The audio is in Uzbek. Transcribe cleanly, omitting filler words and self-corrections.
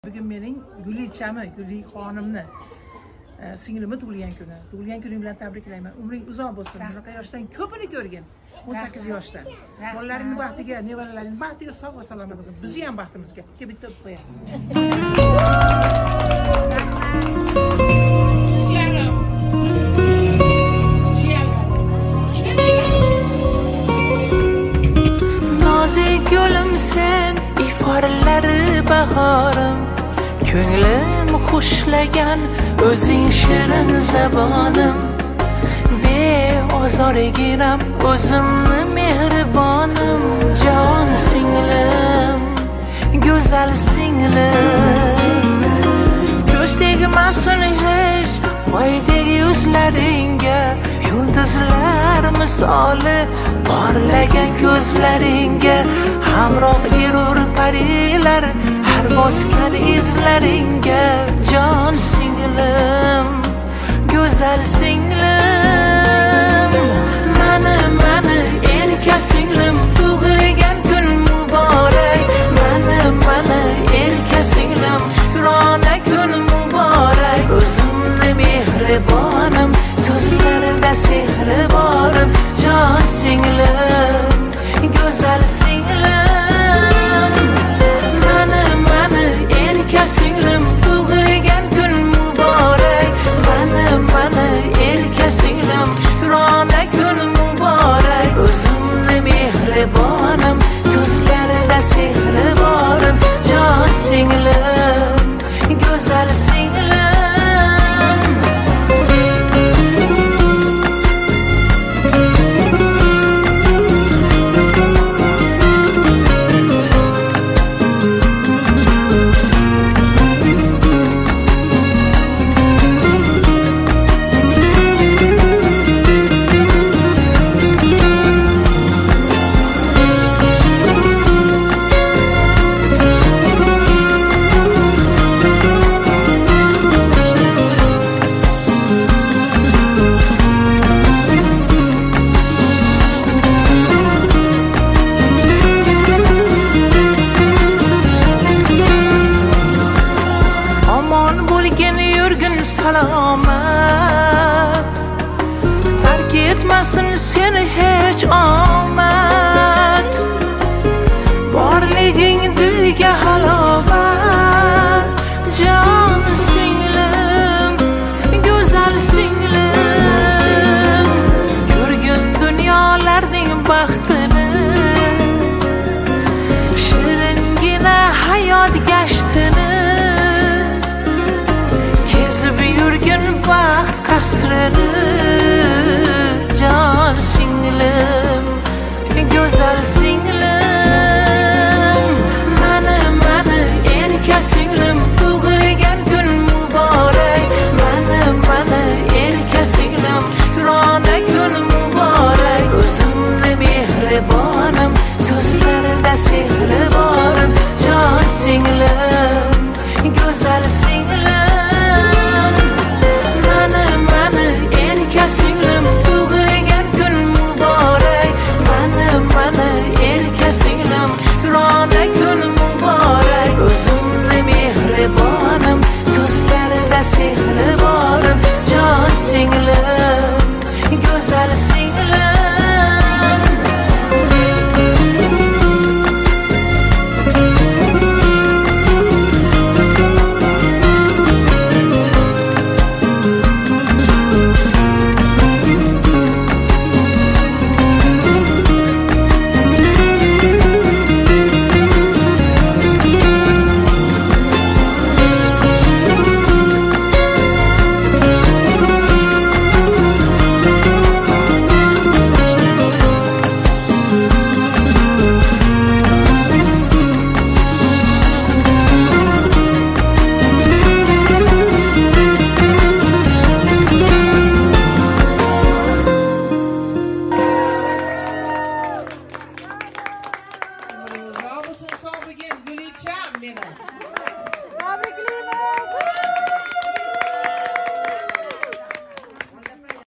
Bugün mening Gulichami, Guli xonimni singlimni tug'ilgan kuni. Tug'ilgan kuning bilan tabriklayman. Umring uzoq bo'lsin. Bunaqa yoshdan ko'pini ko'rgin. 18 yoshdan. Bolalaringning baxtiga, nevaralaringning baxtiga sog' va salomat bo'lsin. Bizni ham baxtimizga. Bitta qo'ying. Nozik yo'lim sen, iforalari bahorim. Ko'nglim xushlagan o'zing shirin zabonim. Beozorginam o'zimni mehribonim. Jon singlim, go'zal singlim. Ko'z tegmasin hech oydek yuzlaringga. Yulduzlar misoli porlagan ko'zlaringga. Hamroh yurur parilar har bosgan izlaringga. Jon singlim, go'zal singlim.